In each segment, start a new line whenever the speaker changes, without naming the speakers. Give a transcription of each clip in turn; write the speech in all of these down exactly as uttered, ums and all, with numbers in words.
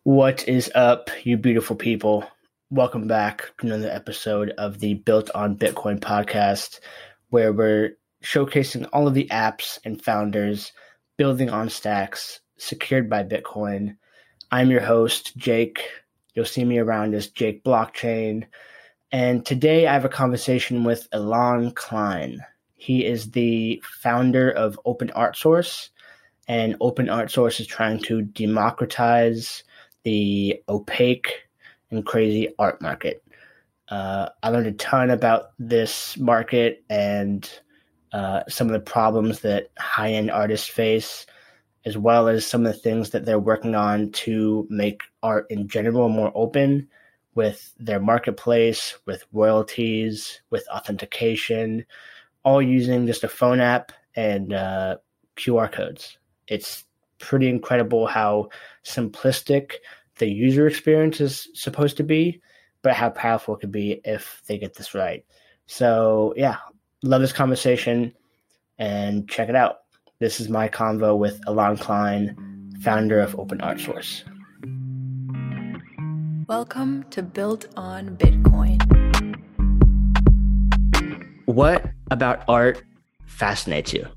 What is up, you beautiful people? Welcome back to another episode of the Built on Bitcoin podcast, where we're showcasing all of the apps and founders building on stacks secured by Bitcoin. I'm your host, Jake. You'll see me around as Jake Blockchain. And today I have a conversation with Ilan Klein. He is the founder of Open Art Source, and Open Art Source is trying to democratize the opaque and crazy art market. Uh, I learned a ton about this market and uh, some of the problems that high-end artists face, as well as some of the things that they're working on to make art in general more open with their marketplace, with royalties, with authentication, all using just a phone app and uh, Q R codes. It's pretty incredible how simplistic the user experience is supposed to be, but how powerful it could be if they get this right. So yeah, love this conversation and check it out. This is my convo with Ilan Klein, founder of Open Art Source.
Welcome to Built on Bitcoin.
What about art fascinates you?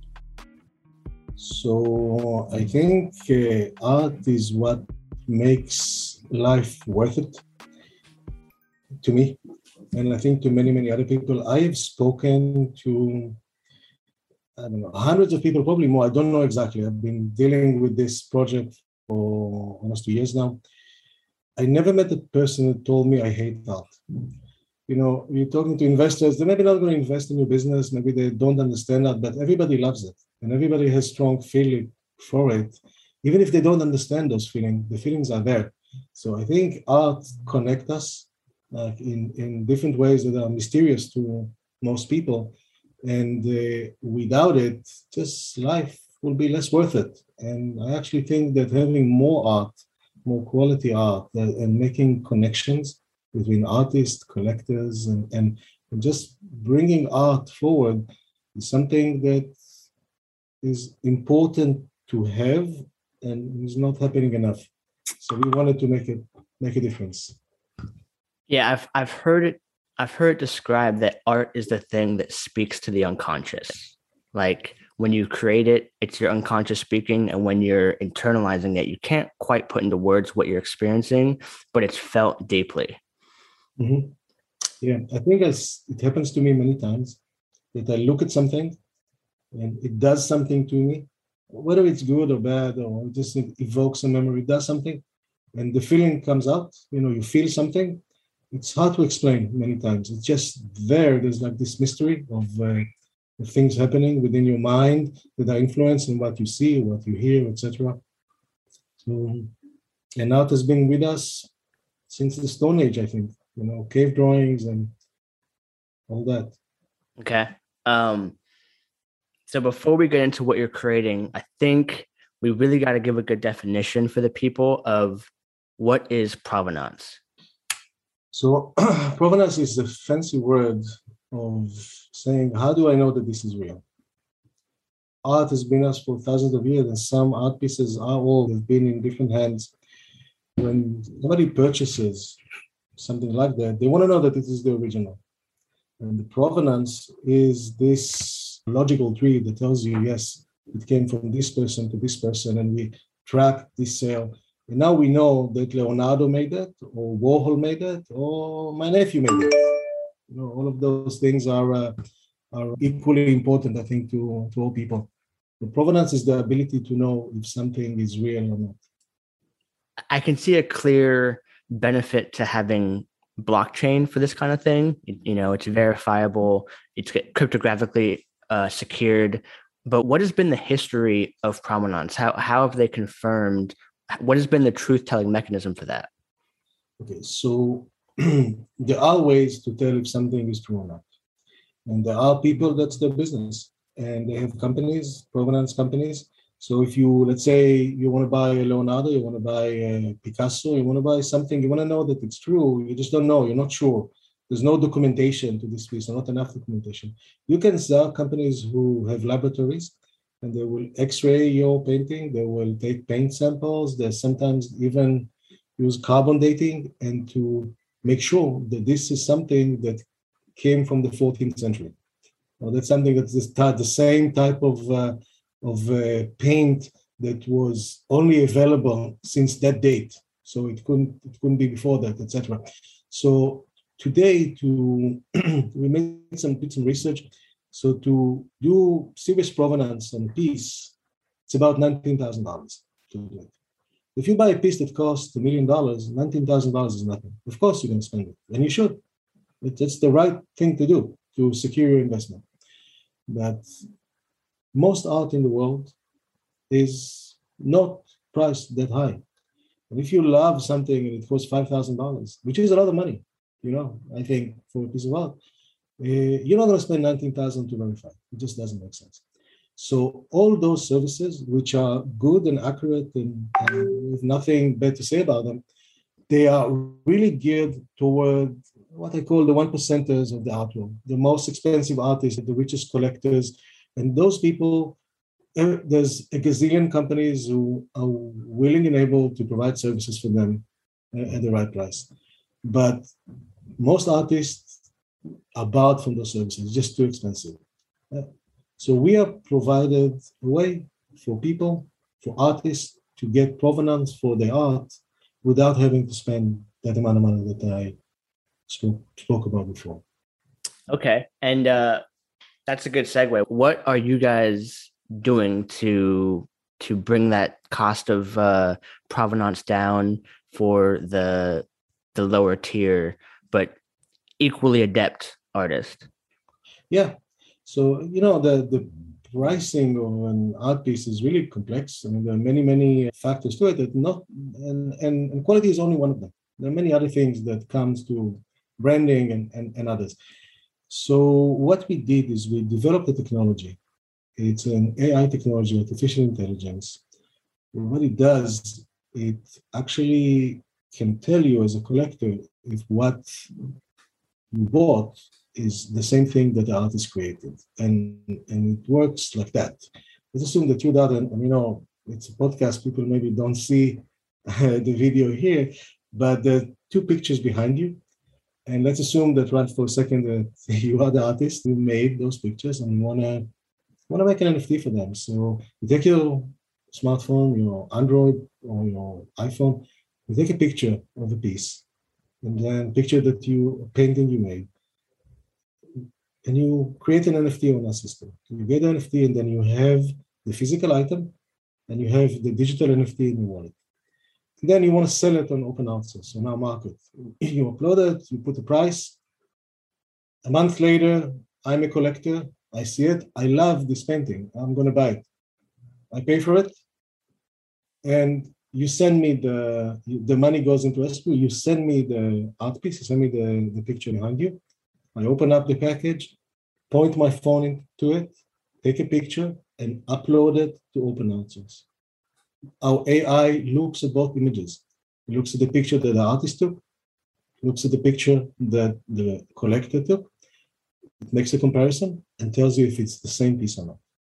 So I think uh, art is what makes life worth it to me. And I think to many, many other people. I have spoken to, I don't know, hundreds of people, probably more. I don't know exactly. I've been dealing with this project for almost two years now. I never met a person who told me I hate art. You know, you're talking to investors, they're maybe not going to invest in your business. Maybe they don't understand that, but everybody loves it. And everybody has strong feeling for it. Even if they don't understand those feelings, the feelings are there. So I think art connects us uh, in, in different ways that are mysterious to most people. And uh, without it, just life will be less worth it. And I actually think that having more art, more quality art, uh, and making connections between artists, collectors, and, and, and just bringing art forward is something that is important to have and is not happening enough. So we wanted to make it make a difference.
Yeah, I've I've heard it I've heard it described that art is the thing that speaks to the unconscious. Like when you create it, it's your unconscious speaking, and when you're internalizing it, you can't quite put into words what you're experiencing, but it's felt deeply.
Mm-hmm. Yeah, I think as it happens to me many times that I look at something and it does something to me, whether it's good or bad, or just it evokes a memory, it does something, and the feeling comes out, you know, you feel something. It's hard to explain many times. It's just there. There's like this mystery of, uh, of things happening within your mind that are influencing what you see, what you hear, et cetera. So, and art has been with us since the Stone Age, I think, you know, cave drawings and all that.
Okay. Um, So before we get into what you're creating, I think we really got to give a good definition for the people of what is provenance.
So provenance is the fancy word of saying, how do I know that this is real? Art has been us for thousands of years, and some art pieces are old, have been in different hands. When somebody purchases something like that, they want to know that it is the original. And the provenance is this logical tree that tells you, yes, it came from this person to this person, and we track this sale. And now we know that Leonardo made it, or Warhol made it, or my nephew made it. You know, all of those things are uh, are equally important, I think, to, to all people. The provenance is the ability to know if something is real or not.
I can see a clear benefit to having blockchain for this kind of thing. You know, it's verifiable, it's cryptographically uh, secured. But what has been the history of provenance? How how have they confirmed? What has been the truth-telling mechanism for that?
Okay, so there are ways to tell if something is true or not. And there are people, that's their business. And they have companies, provenance companies. So if you, let's say you want to buy a Leonardo, you want to buy a Picasso, you want to buy something, you want to know that it's true, you just don't know, you're not sure. There's no documentation to this piece, or not enough documentation. You can sell companies who have laboratories, and they will x-ray your painting, they will take paint samples, there's sometimes even use carbon dating and to make sure that this is something that came from the fourteenth century. Or that's something that's the same type of, uh, of uh, paint that was only available since that date. So it couldn't, it couldn't be before that, et cetera. So today, to we made some, did some research. So to do serious provenance on a piece, it's about nineteen thousand dollars to do it. If you buy a piece that costs a million dollars, nineteen thousand dollars is nothing. Of course, you're going to spend it, and you should. It's the right thing to do to secure your investment. But most art in the world is not priced that high. And if you love something and it costs five thousand dollars, which is a lot of money, you know, I think for a piece of art, uh, you're not going to spend nineteen thousand dollars to verify. It just doesn't make sense. So all those services, which are good and accurate and, and with nothing bad to say about them, they are really geared toward what I call the one percenters of the art world, the most expensive artists, the richest collectors. And those people, uh, there's a gazillion companies who are willing and able to provide services for them uh, at the right price. But most artists are barred from those services, it's just too expensive. Uh, so we have provided a way for people, for artists to get provenance for their art without having to spend that amount of money that I spoke, spoke about before.
Okay. And uh, that's a good segue. What are you guys doing to to bring that cost of uh, provenance down for the the lower tier, but equally adept artist?
Yeah. So, you know, the, the pricing of an art piece is really complex. I mean, there are many, many factors to it that not, and, and, and quality is only one of them. There are many other things that comes to branding and, and, and others. So what we did is we developed a technology. It's an A I technology, artificial intelligence. What it does, it actually can tell you as a collector if what you bought is the same thing that the artist created. And, and it works like that. Let's assume that you did, and you know, it's a podcast, people maybe don't see uh, the video here, but there are two pictures behind you. And let's assume that right for a second that you are the artist who made those pictures and you wanna, wanna make an N F T for them. So you take your smartphone, your Android or your iPhone, you take a picture of a piece, and then picture that you, a painting you made, and you create an N F T on our system. You get an N F T and then you have the physical item and you have the digital N F T in your wallet. And then you want to sell it on open outsource, on our market. You upload it, you put a price. A month later, I'm a collector, I see it, I love this painting, I'm going to buy it. I pay for it, and you send me the, the money goes into escrow, you send me the art piece, you send me the, the picture behind you. I open up the package, point my phone into it, take a picture, and upload it to open outsource. Our A I looks at both images. It looks at the picture that the artist took, looks at the picture that the collector took, it makes a comparison, and tells you if it's the same piece or not.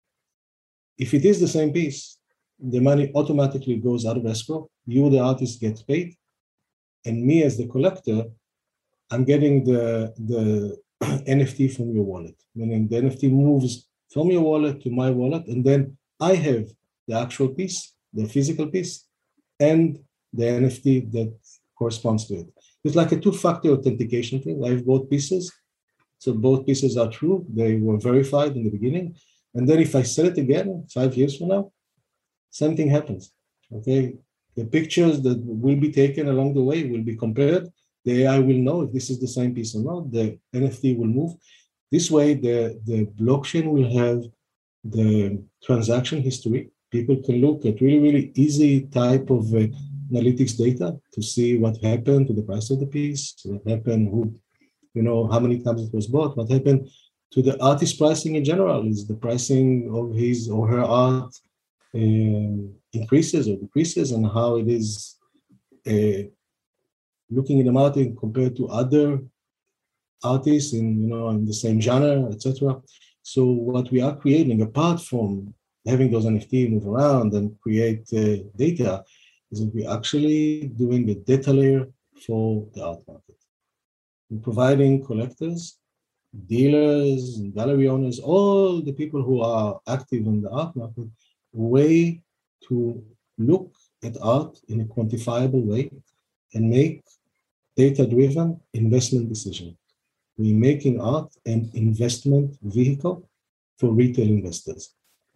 If it is the same piece, the money automatically goes out of escrow, you, the artist, gets paid, and me as the collector, I'm getting the, the N F T from your wallet, meaning the N F T moves from your wallet to my wallet, and then I have the actual piece, the physical piece, and the N F T that corresponds to it. It's like a two-factor authentication thing. I have both pieces, so both pieces are true. They were verified in the beginning, and then if I sell it again five years from now, same thing happens, okay? The pictures that will be taken along the way will be compared. The A I will know if this is the same piece or not. The N F T will move. This way, the, the blockchain will have the transaction history. People can look at really, really easy type of uh, analytics data to see what happened to the price of the piece, what happened, who, you know, how many times it was bought, what happened to the artist pricing in general. Is the pricing of his or her art uh, increases or decreases, and how it is uh, looking in the market compared to other artists in, you know, in the same genre, et cetera. So what we are creating, apart from having those N F T move around and create uh, data, is that we're actually doing a data layer for the art market. We're providing collectors, dealers, gallery owners, all the people who are active in the art market, a way to look at art in a quantifiable way and make data-driven investment decisions. We're making art an investment vehicle for retail investors.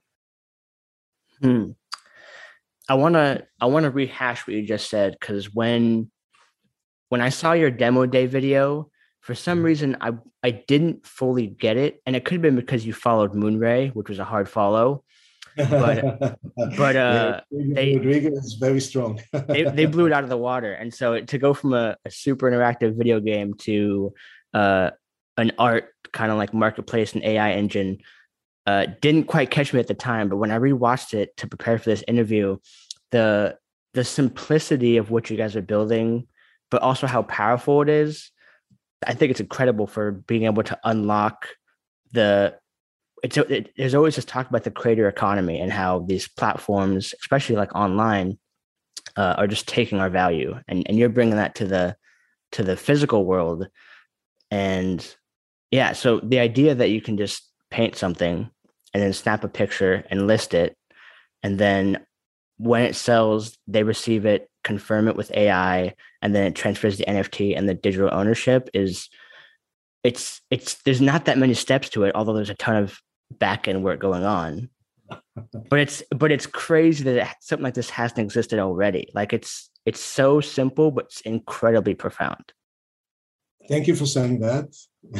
Hmm. I want to I want to rehash what you just said, because when when I saw your demo day video, for some reason I I didn't fully get it, and it could have been because you followed Moonray, which was a hard follow. But but uh,
yeah,
they
Rodrigo is very strong.
they they blew it out of the water, and so to go from a, a super interactive video game to uh, an art kind of like marketplace and A I engine. Uh, didn't quite catch me at the time, but when I rewatched it to prepare for this interview, the the simplicity of what you guys are building, but also how powerful it is, I think it's incredible for being able to unlock the. It's it, there's always this talk about the creator economy and how these platforms, especially like online, uh, are just taking our value, and and you're bringing that to the to the physical world, and yeah, so the idea that you can just paint something and then snap a picture and list it. And then when it sells, they receive it, confirm it with A I, and then it transfers the N F T and the digital ownership is it's, it's, there's not that many steps to it, although there's a ton of back end work going on, but it's, but it's crazy that something like this hasn't existed already. Like it's, it's so simple, but it's incredibly profound.
Thank you for saying that.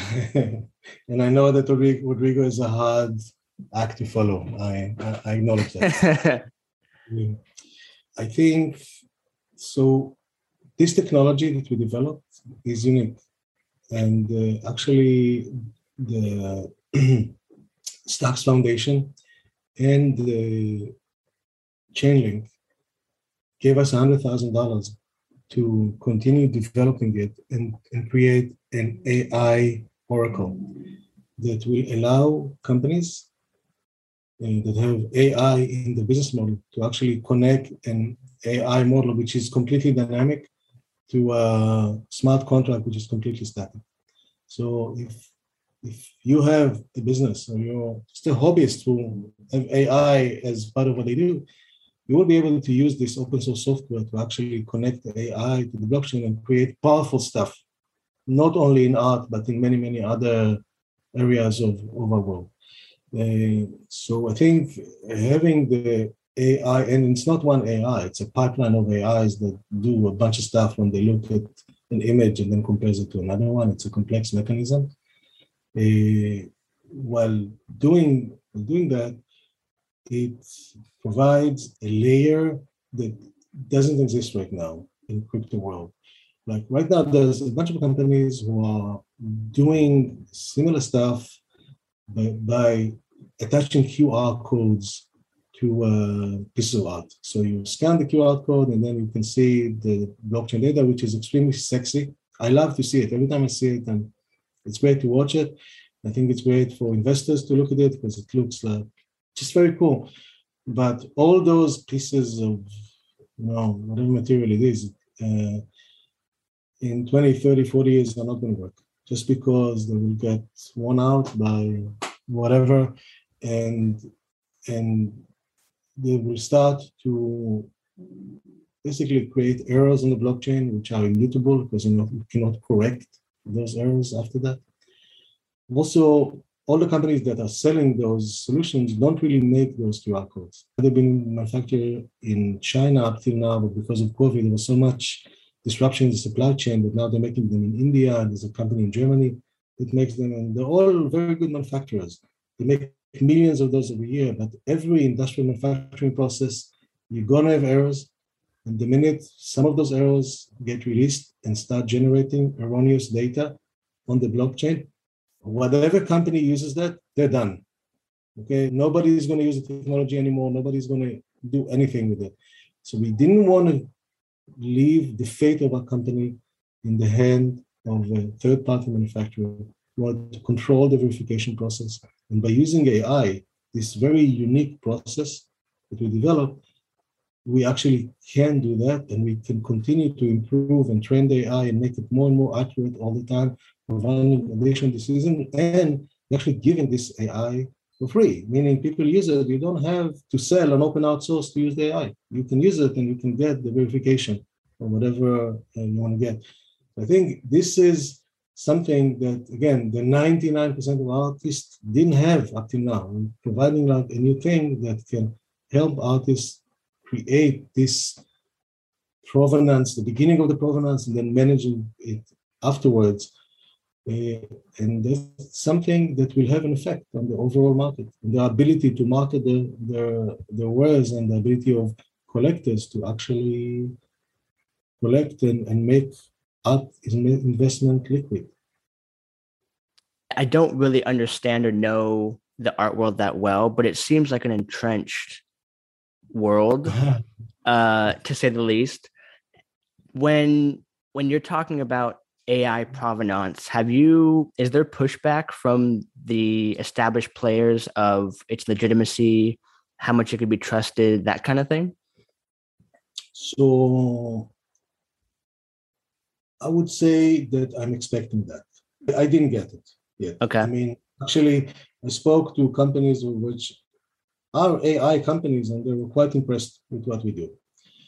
And I know that Rodrigo is a hard act to follow. I, I, I acknowledge that. Yeah. I think, so this technology that we developed is unique. And uh, actually the Stacks Foundation and the Chainlink gave us one hundred thousand dollars to continue developing it and, and create an A I oracle that will allow companies uh, that have A I in the business model to actually connect an A I model which is completely dynamic to a smart contract which is completely static. So if if you have a business or you're just a hobbyist who have A I as part of what they do, you will be able to use this open source software to actually connect the A I to the blockchain and create powerful stuff, not only in art, but in many, many other areas of, of our world. Uh, so I think having the A I, and it's not one A I, it's a pipeline of A Is that do a bunch of stuff when they look at an image and then compares it to another one. It's a complex mechanism. Uh, while doing, doing that, it provides a layer that doesn't exist right now in crypto world. Like right now, there's a bunch of companies who are doing similar stuff by, by attaching Q R codes to uh, pieces of art. So you scan the Q R code and then you can see the blockchain data, which is extremely sexy. I love to see it. Every time I see it, and it's great to watch it. I think it's great for investors to look at it because it looks like just very cool. But all those pieces of, you know, whatever material it is, uh, in twenty, thirty, forty years, they're not going to work just because they will get worn out by whatever, and and they will start to basically create errors in the blockchain, which are immutable because you, know, you cannot correct those errors after that. Also, all the companies that are selling those solutions don't really make those Q R codes. They've been manufactured in China up till now, but because of COVID, there was so much disruption in the supply chain that now they're making them in India. There's a company in Germany that makes them, and they're all very good manufacturers. They make millions of those every year, but every industrial manufacturing process, you're gonna have errors. And the minute some of those errors get released and start generating erroneous data on the blockchain, whatever company uses that, they're done. Okay, nobody's going to use the technology anymore. Nobody's going to do anything with it. So we didn't want to leave the fate of our company in the hand of a third-party manufacturer. We wanted to control the verification process. And by using A I, this very unique process that we developed, we actually can do that, and we can continue to improve and train the A I and make it more and more accurate all the time, providing additional decision, and actually giving this A I for free, meaning people use it. You don't have to sell an open outsource to use the A I. You can use it and you can get the verification or whatever uh, you want to get. I think this is something that, again, the ninety-nine percent of artists didn't have up till now, and providing like a new thing that can help artists create this provenance, the beginning of the provenance, and then managing it afterwards. Uh, and that's something that will have an effect on the overall market, and the ability to market the, the, the wares, and the ability of collectors to actually collect and, and make art investment liquid.
I don't really understand or know the art world that well, but it seems like an entrenched world, uh, to say the least. When when you're talking about A I provenance, have you is there pushback from the established players of its legitimacy, how much it could be trusted, that kind of thing?
So I would say that I'm expecting that. I didn't get it yet.
Okay.
I mean, actually, I spoke to companies which are A I companies, and they were quite impressed with what we do.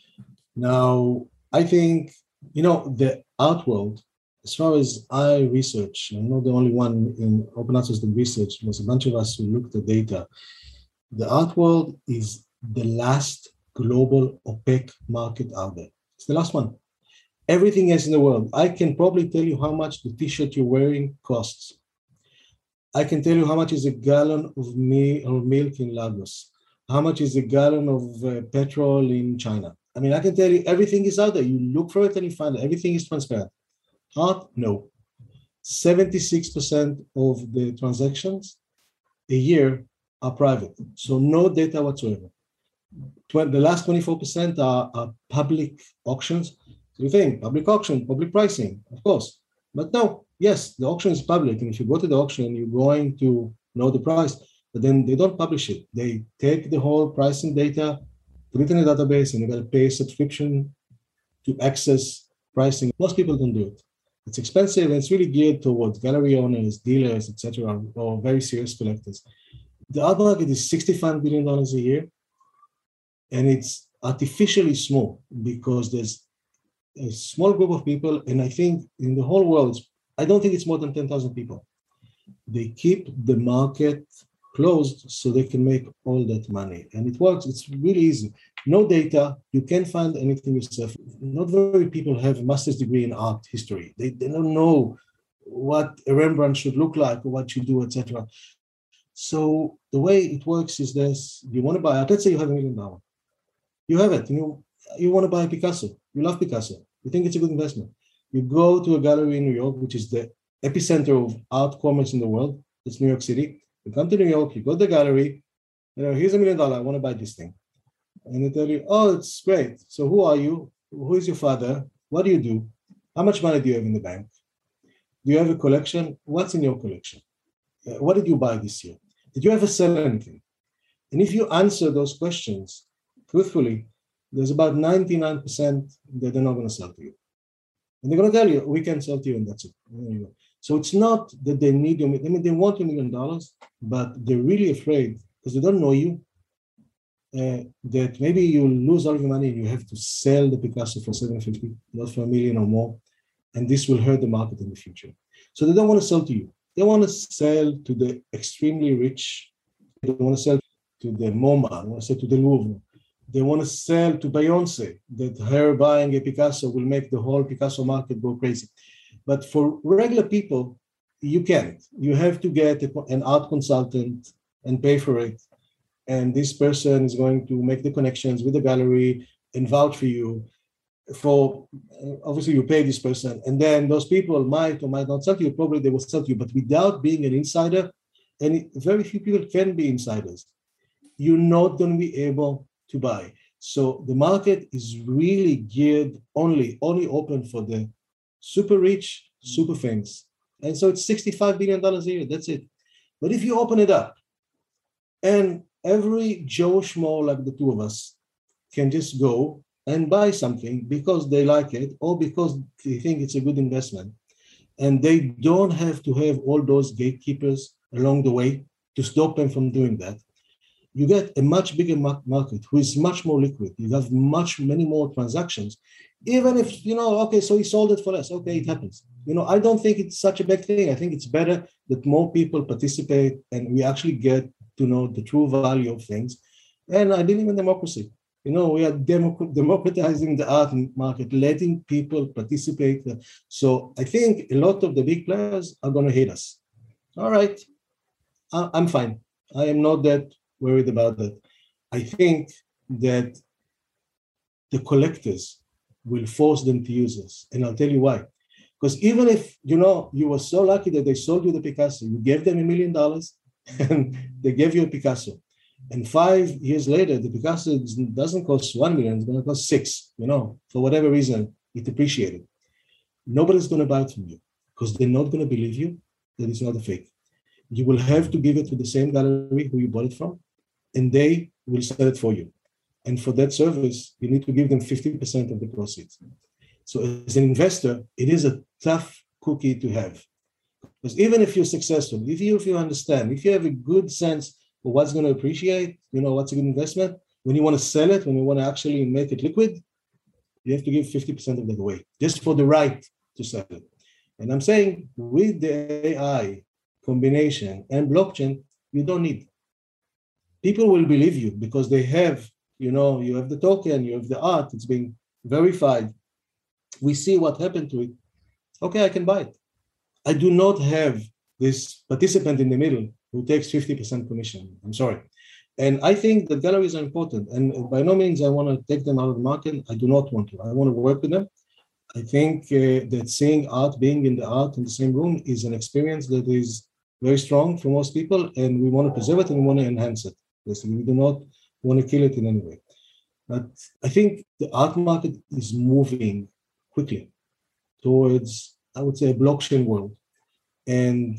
Now, I think, you know, the art world, as far as I research, I'm not the only one in open access that research, there's a bunch of us who looked at data. The art world is the last global opaque market out there. It's the last one. Everything else in the world, I can probably tell you how much the t-shirt you're wearing costs. I can tell you how much is a gallon of me or milk in Lagos, how much is a gallon of uh, petrol in China. I mean, I can tell you everything is out there. You look for it and you find it. Everything is transparent. Art, no. seventy-six percent of the transactions a year are private, so no data whatsoever. The last twenty-four percent are, are public auctions. So you think, public auction, public pricing, of course. But no, yes, the auction is public. And if you go to the auction, you're going to know the price, but then they don't publish it. They take the whole pricing data, put it in a database, and you got to pay a subscription to access pricing. Most people don't do it. It's expensive, and it's really geared towards gallery owners, dealers, et cetera, or very serious collectors. The art market is sixty-five billion dollars a year, and it's artificially small because there's a small group of people, and I think in the whole world, I don't think it's more than ten thousand people. They keep the market closed so they can make all that money. And it works. It's really easy. No data. You can't find anything yourself. Not very people have a master's degree in art history. They, they don't know what a Rembrandt should look like or what should do, et cetera. So the way it works is this. You want to buy art. Let's say you have a million dollars. You have it. You, you want to buy a Picasso. You love Picasso. You think it's a good investment. You go to a gallery in New York, which is the epicenter of art commerce in the world. It's New York City. You come to New York, you go to the gallery, you know, here's a million dollars, I want to buy this thing. And they tell you, oh, it's great. So who are you? Who is your father? What do you do? How much money do you have in the bank? Do you have a collection? What's in your collection? Uh, what did you buy this year? Did you ever sell anything? And if you answer those questions truthfully, there's about ninety-nine percent that they're not going to sell to you. And they're going to tell you, we can sell to you, and that's it. So it's not that they need you. I mean, they want a million dollars, but they're really afraid because they don't know you, uh, that maybe you'll lose all your money and you have to sell the Picasso for seven hundred fifty, not for a million or more. And this will hurt the market in the future. So they don't want to sell to you. They want to sell to the extremely rich. They want to sell to the MoMA. They want to sell to the Louvre. They want to sell to Beyonce, that her buying a Picasso will make the whole Picasso market go crazy. But for regular people, you can't. You have to get an art consultant and pay for it. And this person is going to make the connections with the gallery and vouch for you. For obviously, you pay this person. And then those people might or might not sell to you. Probably they will sell to you. But without being an insider, and very few people can be insiders, you're not going to be able to buy. So the market is really geared only, only open for the super rich, super famous. And so it's sixty-five billion dollars a year, that's it. But if you open it up, and every Joe Schmo like the two of us can just go and buy something because they like it or because they think it's a good investment. And they don't have to have all those gatekeepers along the way to stop them from doing that. You get a much bigger market who is much more liquid. You have much, many more transactions. Even if, you know, okay, so he sold it for less. Okay, it happens. You know, I don't think it's such a bad thing. I think it's better that more people participate and we actually get to know the true value of things. And I believe in democracy. You know, we are democ- democratizing the art market, letting people participate. So I think a lot of the big players are going to hate us. All right, I'm fine. I am not that worried about that. I think that the collectors will force them to use us. And I'll tell you why. Because even if, you know, you were so lucky that they sold you the Picasso, you gave them a million dollars and they gave you a Picasso. And five years later, the Picasso doesn't cost one million, it's going to cost six, you know, for whatever reason, it appreciated. Nobody's going to buy it from you because they're not going to believe you that it's not a fake. You will have to give it to the same gallery who you bought it from, and they will sell it for you. And for that service, you need to give them fifty percent of the proceeds. So as an investor, it is a tough cookie to have. Because even if you're successful, if you, if you understand, if you have a good sense of what's going to appreciate, you know, what's a good investment, when you want to sell it, when you want to actually make it liquid, you have to give fifty percent of that away, just for the right to sell it. And I'm saying with the A I combination and blockchain, you don't need. People will believe you because they have, you know, you have the token, you have the art, it's being verified. We see what happened to it. Okay, I can buy it. I do not have this participant in the middle who takes fifty percent commission. I'm sorry. And I think that galleries are important. And by no means I want to take them out of the market. I do not want to. I want to work with them. I think uh, that seeing art, being in the art in the same room is an experience that is very strong for most people. And we want to preserve it and we want to enhance it. Basically, we do not want to kill it in any way. But I think the art market is moving quickly towards, I would say, a blockchain world. And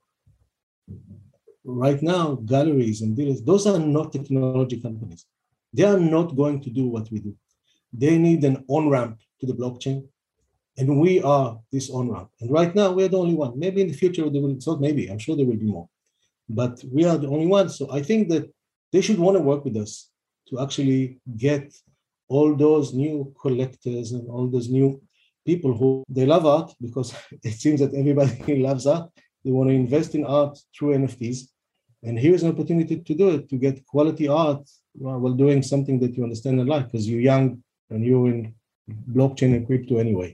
right now, galleries and dealers, those are not technology companies. They are not going to do what we do. They need an on-ramp to the blockchain. And we are this on-ramp. And right now, we're the only one. Maybe in the future, there will, it's not maybe, I'm sure there will be more. But we are the only ones. So I think that they should want to work with us to actually get all those new collectors and all those new people who, they love art because it seems that everybody loves art. They want to invest in art through N F Ts. And here's an opportunity to do it, to get quality art while doing something that you understand and like, because you're young and you're in blockchain and crypto anyway.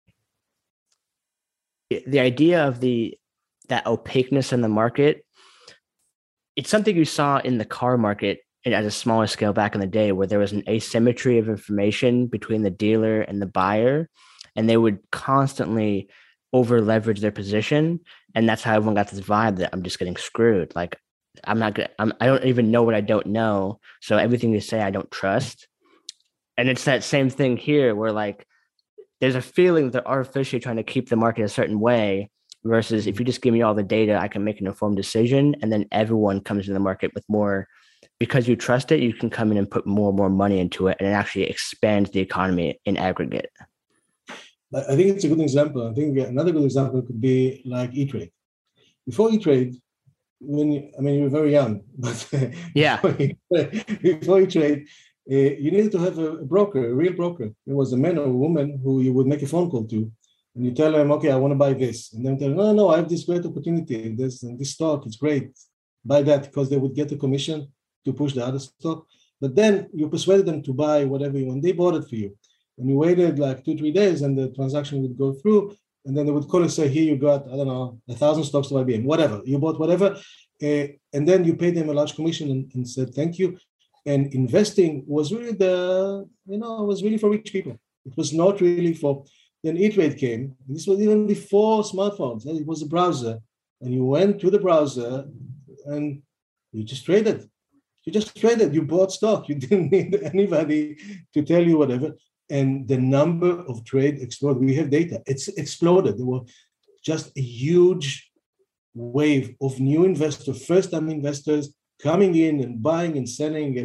The idea of the that opaqueness in the market, it's something you saw in the car market at a smaller scale back in the day, where there was an asymmetry of information between the dealer and the buyer, and they would constantly over leverage their position. And that's how everyone got this vibe that I'm just getting screwed. Like, I'm not gonna, I'm, I don't even know what I don't know. So everything you say, I don't trust. And it's that same thing here where like, there's a feeling that they're artificially trying to keep the market a certain way, versus if you just give me all the data, I can make an informed decision. And then everyone comes in the market with more, because you trust it, you can come in and put more and more money into it, and it actually expands the economy in aggregate.
I think it's a good example. I think another good example could be like E-Trade. Before E-Trade, when you, I mean, you were very young, but
yeah,
before E-Trade, uh, you needed to have a, a broker, a real broker. It was a man or a woman who you would make a phone call to, and you tell them, okay, I want to buy this. And then tell them, no, no, I have this great opportunity. This, this stock, it's great. Buy that, because they would get a commission to push the other stock. But then you persuaded them to buy whatever you want. They bought it for you. And you waited like two, three days and the transaction would go through. And then they would call and say, here you got, I don't know, a thousand stocks of I B M, whatever. You bought whatever. Uh, and then you paid them a large commission and, and said, thank you. And investing was really the, you know, it was really for rich people. It was not really for, then E-Trade came. This was even before smartphones. It was a browser. And you went to the browser and you just traded. You just traded, you bought stock. You didn't need anybody to tell you whatever. And the number of trade exploded. We have data. It's exploded. There were just a huge wave of new investors, first-time investors coming in and buying and selling. And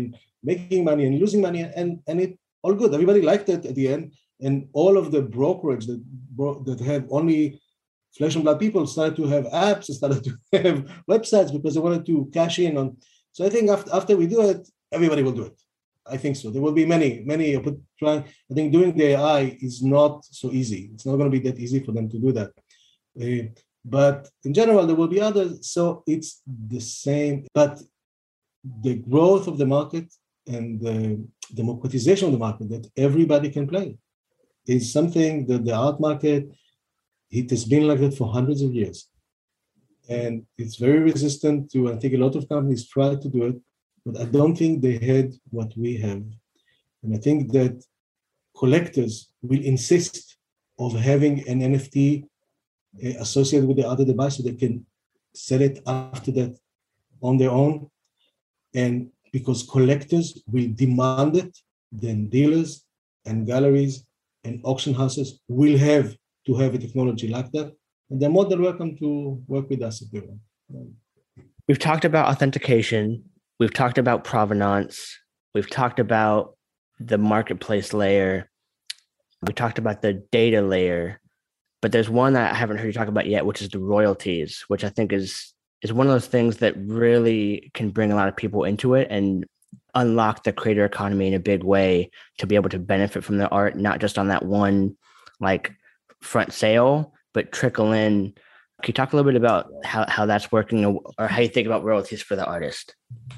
making money and losing money, and, and it all good. Everybody liked it at the end. And all of the brokerage that, that had only flesh and blood people started to have apps, started to have websites because they wanted to cash in on. So I think after, after we do it, everybody will do it. I think so. There will be many, many. Trying. I think doing the A I is not so easy. It's not going to be that easy for them to do that. Uh, but in general, there will be others. So it's the same. But the growth of the market and the democratization of the market that everybody can play is something that the art market, it has been like that for hundreds of years. And it's very resistant to, I think a lot of companies try to do it, but I don't think they had what we have. And I think that collectors will insist of having an N F T associated with the other device so they can sell it after that on their own. And because collectors will demand it, then dealers and galleries and auction houses will have to have a technology like that. And they're more than welcome to work with us if they want.
We've talked about authentication. We've talked about provenance. We've talked about the marketplace layer. We talked about the data layer. But there's one that I haven't heard you talk about yet, which is the royalties, which I think is is one of those things that really can bring a lot of people into it and unlock the creator economy in a big way to be able to benefit from their art, not just on that one like front sale, but trickle in. Can you talk a little bit about how, how that's working or how you think about royalties for the artist?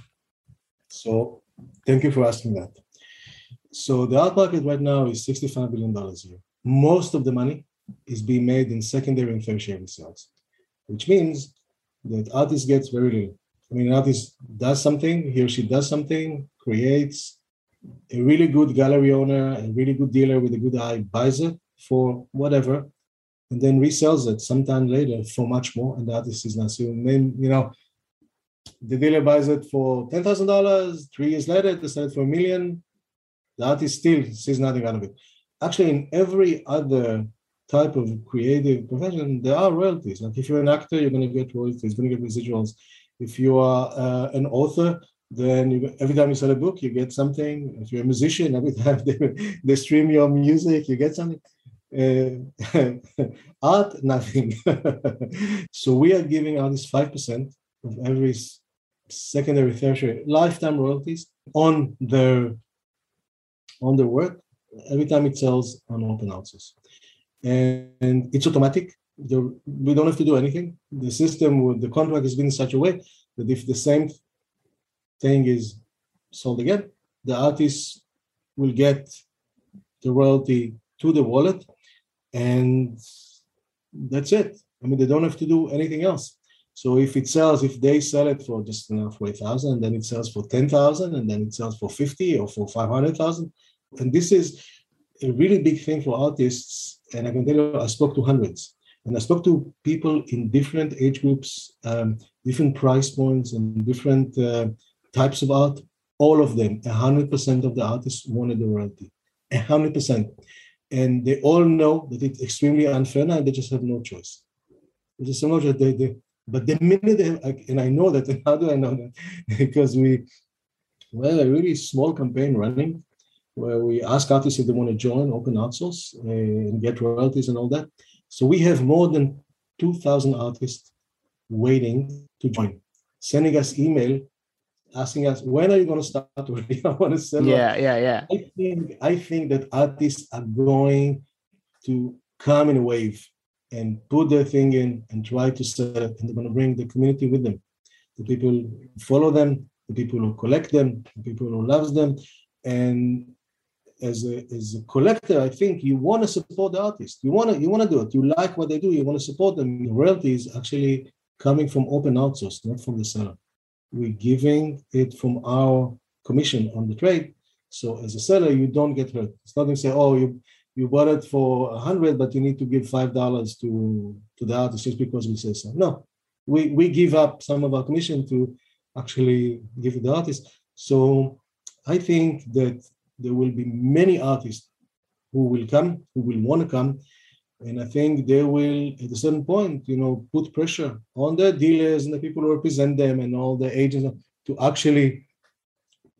So thank you for asking that. So the art market right now is sixty-five billion dollars a year. Most of the money is being made in secondary and tertiary sales, which means that artist gets very little. I mean, an artist does something, he or she does something, creates a really good gallery owner, a really good dealer with a good eye, buys it for whatever, and then resells it sometime later for much more, and the artist is not. So, you know, the dealer buys it for ten thousand dollars, three years later, they sell it for a million, the artist still sees nothing out of it. Actually, in every other type of creative profession, there are royalties. Like if you're an actor, you're going to get royalties, you're going to get residuals. If you are uh, an author, then you, every time you sell a book, you get something. If you're a musician, every time they, they stream your music, you get something. Uh, art, nothing. So we are giving artists five percent of every secondary, tertiary lifetime royalties on their, on their work every time it sells on open houses. And it's automatic. The, we don't have to do anything. The system with the contract is being in such a way that if the same thing is sold again, the artist will get the royalty to the wallet, and that's it. I mean, they don't have to do anything else. So if it sells, if they sell it for just you know, for eight thousand, and then it sells for ten thousand, and then it sells for fifty or for five hundred thousand, and this is a really big thing for artists. And I can tell you, I spoke to hundreds, and I spoke to people in different age groups, um, different price points, and different uh, types of art. All of them, one hundred percent of the artists wanted the royalty, one hundred percent. And they all know that it's extremely unfair now, and they just have no choice. There's just so much that they, they but the minute they have, and I know that, and how do I know that? Because we, well, a really small campaign running, where we ask artists if they want to join open art source uh, and get royalties and all that. So we have more than two thousand artists waiting to join, sending us email, asking us, when are you going to start already? I want to sell.
Yeah, yeah, yeah.
I think, I think that artists are going to come in a wave and put their thing in and try to sell it. And they're going to bring the community with them. The people who follow them, the people who collect them, the people who love them. And as a, as a collector, I think you want to support the artist. You want to you want to do it. You like what they do. You want to support them. The royalty is actually coming from open outsource, not from the seller. We're giving it from our commission on the trade. So as a seller, you don't get hurt. It's not going to say, oh, you you bought it for a hundred, but you need to give five dollars to to the artist just because we say so. No, we we give up some of our commission to actually give it the artist. So I think that there will be many artists who will come, who will want to come. And I think they will, at a certain point, you know, put pressure on the dealers and the people who represent them and all the agents to actually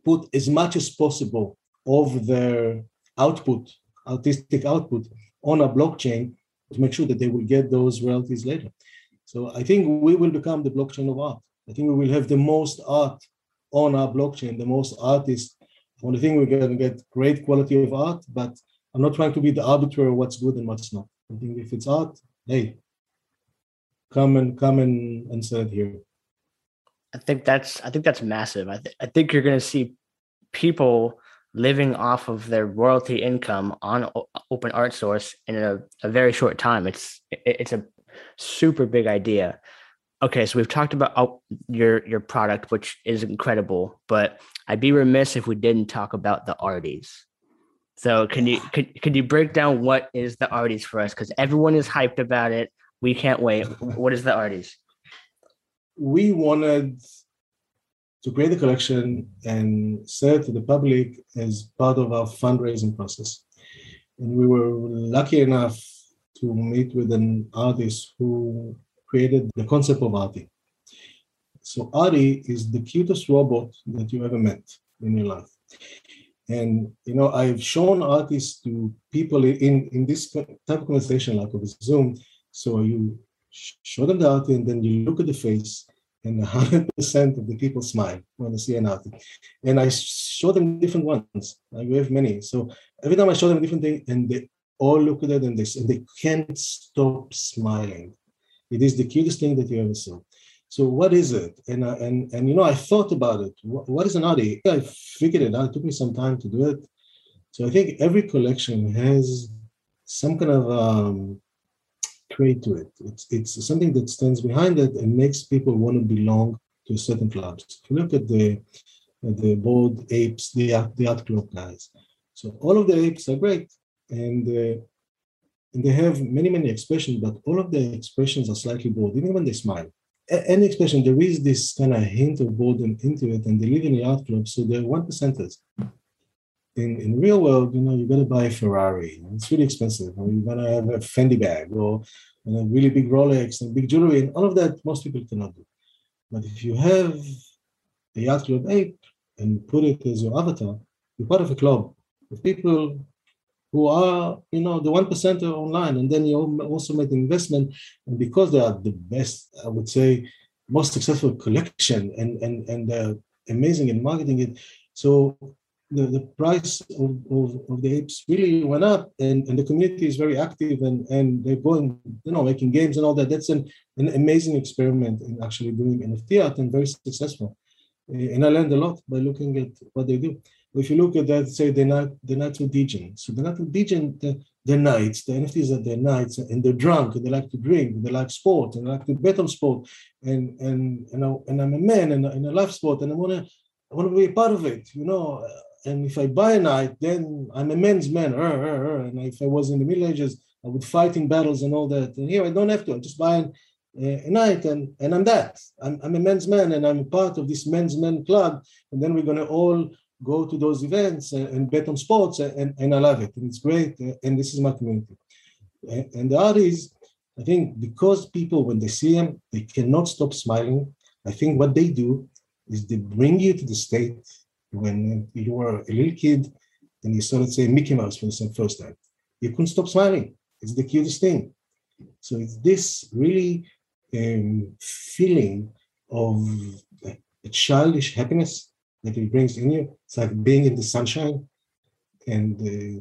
put as much as possible of their output, artistic output, on a blockchain to make sure that they will get those royalties later. So I think we will become the blockchain of art. I think we will have the most art on our blockchain, the most artists. I want to think we're going to get great quality of art, but I'm not trying to be the arbiter of what's good and what's not. I think if it's art, hey, come and come and, and sell it here.
I think that's I think that's massive. I, th- I think you're going to see people living off of their royalty income on o- open art source in a, a very short time. It's it, it's a super big idea. Okay, so we've talked about oh, your your product, which is incredible, but I'd be remiss if we didn't talk about the arties. So can you could could you break down what is the arties for us? Because everyone is hyped about it. We can't wait. What is the arties?
We wanted to create a collection and sell it to the public as part of our fundraising process. And we were lucky enough to meet with an artist who created the concept of Artie. So Artie is the cutest robot that you ever met in your life. And, you know, I've shown artists to people in, in this type of conversation, like over Zoom. So you show them the Artie and then you look at the face and one hundred percent of the people smile when they see an Artie. And I show them different ones. I have many. So every time I show them a different thing and they all look at it and they, and they can't stop smiling. It is the cutest thing that you ever saw. So what is it? And, I, and, and you know, I thought about it. What, what is an Artie? I figured it out. It took me some time to do it. So I think every collection has some kind of um, trait to it. It's, it's something that stands behind it and makes people want to belong to a certain club. If you look at the, at the Bored Apes, the art, the art club guys. So all of the apes are great. And uh, And they have many, many expressions, but all of the expressions are slightly bored, even when they smile. A- any expression, there is this kind of hint of boredom into it, and they live in the art club, so they're one percenters. In in the real world, you know, you got to buy a Ferrari. It's really expensive. Or you're going to have a Fendi bag, or you know, really big Rolex and big jewelry, and all of that most people cannot do. But if you have a yacht club ape and put it as your avatar, you're part of a club of people who are, you know, the one percenter online, and then you also make the investment, and because they are the best, I would say, most successful collection, and and and they're amazing in marketing it. So the, the price of, of, of the apes really went up, and, and the community is very active, and, and they're going, you know, making games and all that. That's an, an amazing experiment in actually doing N F T art, and very successful. And I learned a lot by looking at what they do. If you look at that, say the night, the nights with Degen. So the night with Degen, the, the nights, the N F Ts are their nights, and they're drunk, and they like to drink, and they like sport, and they like to bet on sport, and and and, I, and I'm a man, and, and I love sport, and I wanna I wanna be a part of it, you know. And if I buy a night, then I'm a man's man. Uh, uh, uh, and if I was in the Middle Ages, I would fight in battles and all that. And here I don't have to. I just buy an, a night, and and I'm that. I'm I'm a men's man, and I'm a part of this men's men club. And then we're gonna all go to those events and, and bet on sports, and, and I love it, and it's great, and this is my community. And, and the art is, I think, because people, when they see them, they cannot stop smiling. I think what they do is they bring you to the state when you were a little kid and you started saying Mickey Mouse for the first time. You couldn't stop smiling. It's the cutest thing. So it's this really um, feeling of a childish happiness that it brings in you. It's like being in the sunshine. And, uh,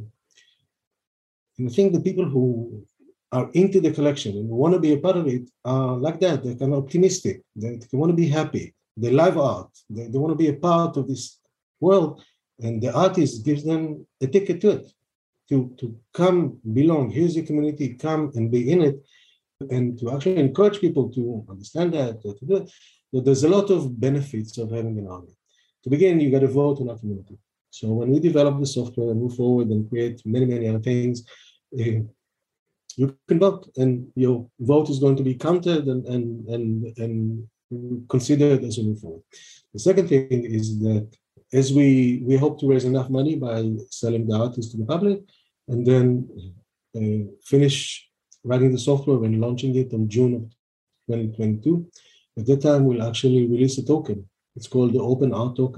and I think the people who are into the collection and want to be a part of it are like that. They're kind of optimistic. They, they want to be happy. They love art. They, they want to be a part of this world. And the artist gives them a ticket to it, to, to come belong. Here's your community, come and be in it. And to actually encourage people to understand that, to do it. There's a lot of benefits of having an army. To begin, you got to vote in our community. So when we develop the software and move forward and create many, many other things, uh, you can vote, and your vote is going to be counted and, and, and, and considered as we move forward. The second thing is that as we, we hope to raise enough money by selling the artists to the public, and then uh, finish writing the software and launching it in June of twenty twenty-two. At that time, we'll actually release a token. It's called the Open Art Token.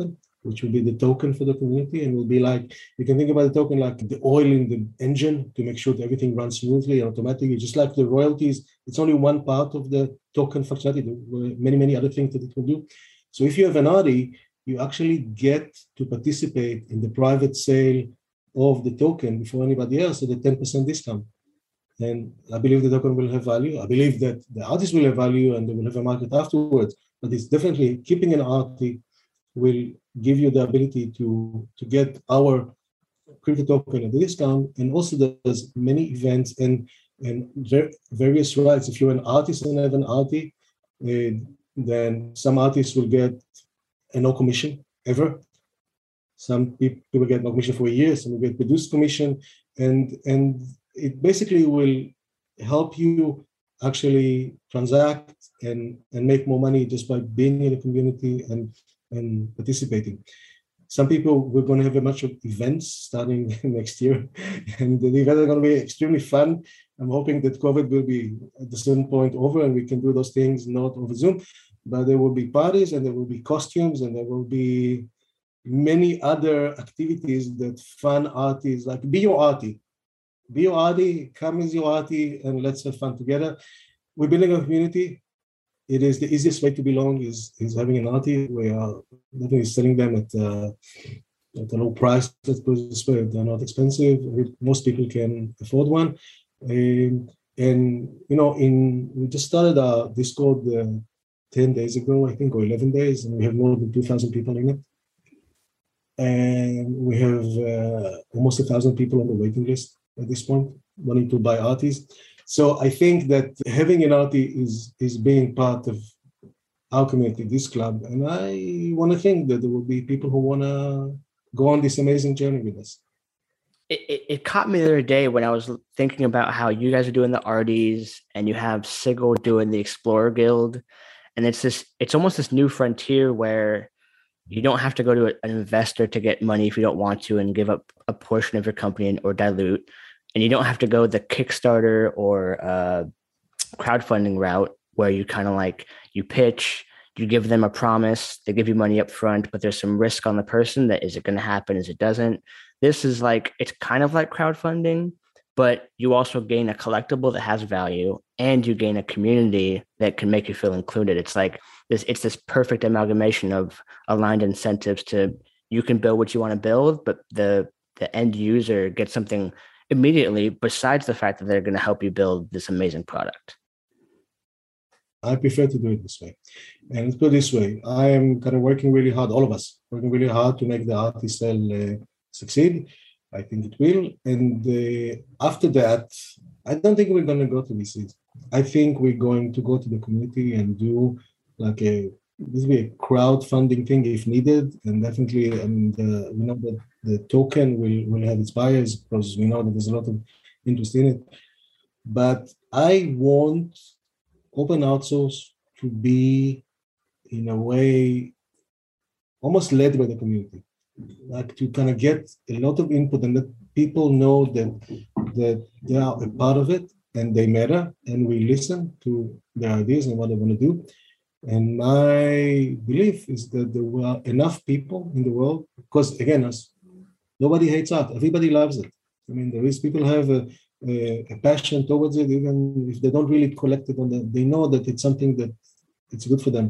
which will be the token for the community, and will be like, you can think about the token like the oil in the engine to make sure that everything runs smoothly and automatically, just like the royalties. It's only one part of the token functionality. There are many, many other things that it will do. So if you have an Arty, you actually get to participate in the private sale of the token before anybody else at a ten percent discount. And I believe the token will have value. I believe that the artists will have value and they will have a market afterwards. But it's definitely keeping an Arty will give you the ability to, to get our crypto token at a discount. And also there's many events and, and ver- various rights. If you're an artist and have an Arty, uh, then some artists will get a no commission ever. Some people get no commission for a year, some will get reduced commission, and and it basically will help you actually transact and, and make more money just by being in the community and, and participating. Some people, we're going to have a bunch of events starting next year, and the events are going to be extremely fun. I'm hoping that COVID will be at a certain point over and we can do those things not over Zoom, but there will be parties and there will be costumes and there will be many other activities that fun artists, like be your Arty. Be your Arty, come as your Arty, and let's have fun together. We're building a community. It is the easiest way to belong is, is having an Arty. We are definitely selling them at, uh, at a low price. Let's put it this way, they're not expensive. Most people can afford one. Um, and, you know, in we just started our Discord uh, ten days ago, I think, or eleven days, and we have more than two thousand people in it. And we have uh, almost a thousand people on the waiting list at this point, wanting to buy Arties. So I think that having an Arty is, is being part of our community, this club. And I want to think that there will be people who want to go on this amazing journey with us.
It, it, it caught me the other day when I was thinking about how you guys are doing the Arties and you have Sigil doing the Explorer Guild. And it's this, it's almost this new frontier where you don't have to go to an investor to get money if you don't want to and give up a portion of your company or dilute. And you don't have to go the Kickstarter or uh, crowdfunding route where you kind of like, you pitch, you give them a promise, they give you money up front, but there's some risk on the person that is it going to happen, is it doesn't. This is like, it's kind of like crowdfunding, but you also gain a collectible that has value and you gain a community that can make you feel included. It's like this, it's this perfect amalgamation of aligned incentives to, you can build what you want to build, but the, the end user gets something immediately besides the fact that they're going to help you build this amazing product.
I prefer to do it this way. And let's put it this way, I am kind of working really hard, all of us, working really hard to make the Arty sale uh, succeed. I think it will. And uh, after that, I don't think we're going to go to V Cs. I think we're going to go to the community and do like a, this will be a crowdfunding thing if needed. And definitely, and uh, we know that the token will, will have its buyers because we know that there's a lot of interest in it. But I want open outsource to be, in a way, almost led by the community. Like to kind of get a lot of input and that people know that that they are a part of it and they matter and we listen to their ideas and what they want to do. And my belief is that there were enough people in the world, because again, as nobody hates art, everybody loves it. I mean, there is people have a, a, a passion towards it, even if they don't really collect it on the, they know that it's something that it's good for them.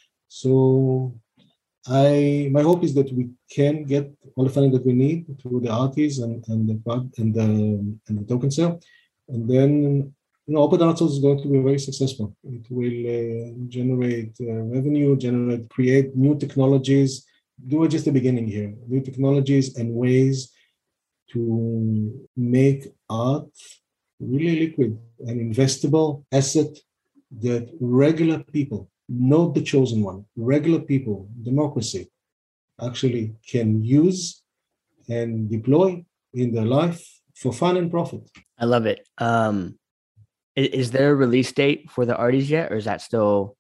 So I, my hope is that we can get all the funding that we need through the Arties and, and the and the and the token sale, and then you know, open outsource is going to be very successful. It will uh, generate uh, revenue, generate, create new technologies. Do it just the beginning here. New technologies and ways to make art really liquid, an investable asset that regular people, not the chosen one, regular people, democracy, actually can use and deploy in their life for fun and profit.
I love it. Um, is, is there a release date for the Arties yet, or is that still?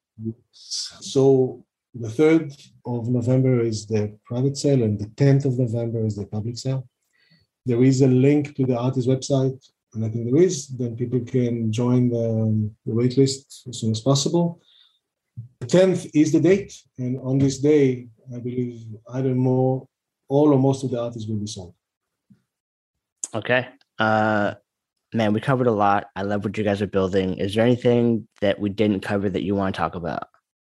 So the third of November is the private sale, and the tenth of November is the public sale. There is a link to the Arties website, and I think there is. Then people can join the, the wait list as soon as possible. The tenth is the date, and on this day, I believe either more, all or most of the artists will be sold.
Okay. Uh, man, we covered a lot. I love what you guys are building. Is there anything that we didn't cover that you want to talk about?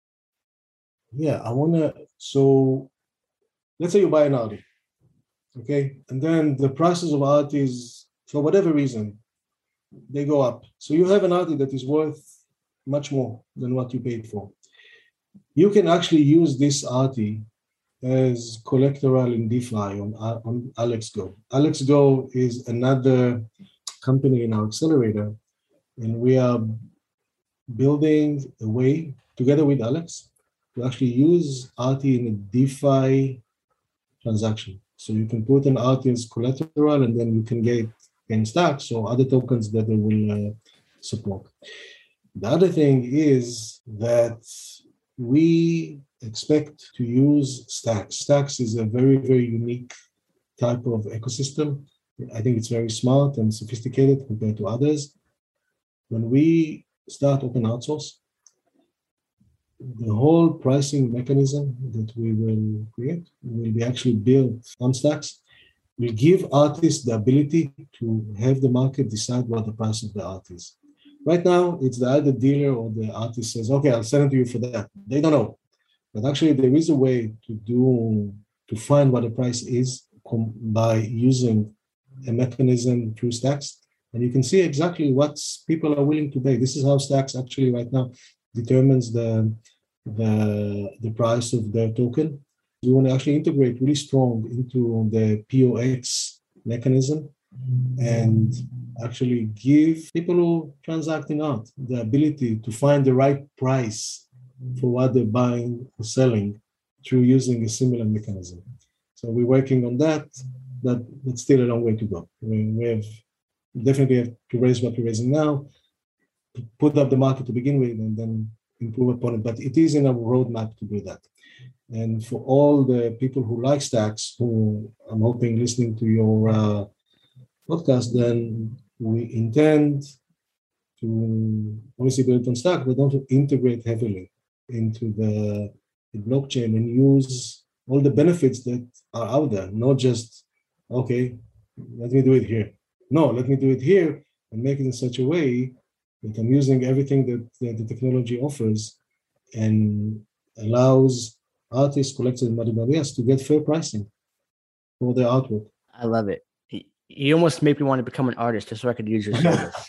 Yeah, I want to. So let's say you buy an Audi, okay? And then the prices of Audis, for whatever reason, they go up. So you have an Audi that is worth much more than what you paid for. You can actually use this Audi as collateral in DeFi on, on AlexGo. AlexGo is another company in our accelerator, and we are building a way together with Alex to actually use R T in a DeFi transaction. So you can put an R T as collateral, and then you can get in stacks or other tokens that they will uh, support. The other thing is that we expect to use Stacks. Stacks is a very, very unique type of ecosystem. I think it's very smart and sophisticated compared to others. When we start open outsource, the whole pricing mechanism that we will create will be actually built on Stacks. Will give artists the ability to have the market decide what the price of the art is. Right now, it's the either dealer or the artist says, okay, I'll send it to you for that. They don't know. But actually, there is a way to do to find what the price is by using a mechanism through Stacks. And you can see exactly what people are willing to pay. This is how Stacks actually right now determines the, the, the price of their token. We want to actually integrate really strong into the P O X mechanism and actually give people who transact in art the ability to find the right price for what they're buying or selling through using a similar mechanism. So we're working on that, but it's still a long way to go. I mean, we have definitely have to raise what we're raising now, put up the market to begin with, and then improve upon it. But it is in our roadmap to do that. And for all the people who like Stacks, who I'm hoping listening to your uh, podcast, then we intend to obviously build on Stack, but also integrate heavily into the, the blockchain and use all the benefits that are out there, not just, okay, let me do it here. No, let me do it here and make it in such a way that I'm using everything that, that the technology offers and allows artists, collectors, and Marias to get fair pricing for their artwork.
I love it. You almost made me want to become an artist just so I could use your service.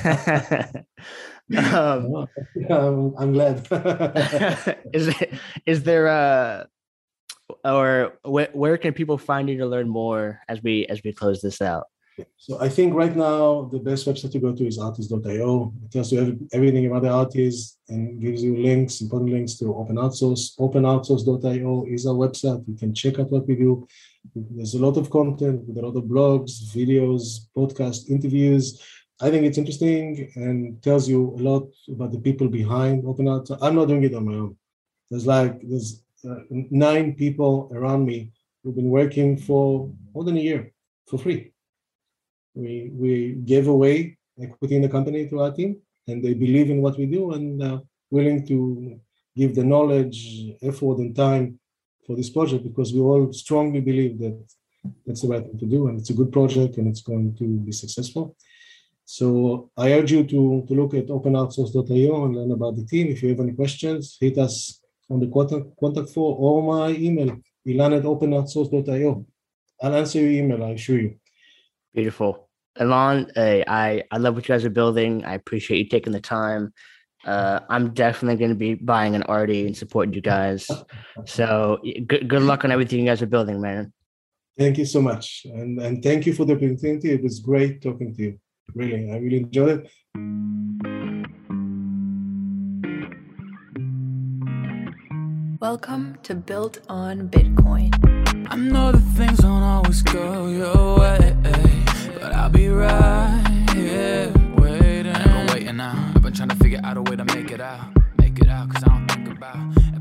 um,
I'm, I'm glad.
is it, is there a or where, where can people find you to learn more as we as we close this out?
So I think right now the best website to go to is artist dot io. It tells you every, everything about the artists and gives you links, important links to open outsource. open outsource dot io is our website. You can check out what we do. There's a lot of content with a lot of blogs, videos, podcasts, interviews. I think it's interesting and tells you a lot about the people behind Open Outsource. I'm not doing it on my own. There's like there's uh, nine people around me who've been working for more than a year for free. We we gave away equity in the company to our team, and they believe in what we do and uh, willing to give the knowledge, effort, and time for this project because we all strongly believe that that's the right thing to do, and it's a good project, and it's going to be successful. So I urge you to, to look at open outsource dot io and learn about the team. If you have any questions, hit us on the contact, contact form or my email, ilan at open outsource dot io. I'll answer your email, I assure you.
Beautiful. Ilan, uh, I, I love what you guys are building. I appreciate you taking the time. Uh, I'm definitely going to be buying an Artie and supporting you guys. So good, good luck on everything you guys are building, man.
Thank you so much. And, and thank you for the opportunity. It was great talking to you. Really, I really enjoyed it.
Welcome to Built on Bitcoin.
I know that things don't always go your way, but I'll be right here waiting. I've been waiting now. I've been trying to figure out a way to make it out. Make it out, cause I don't think about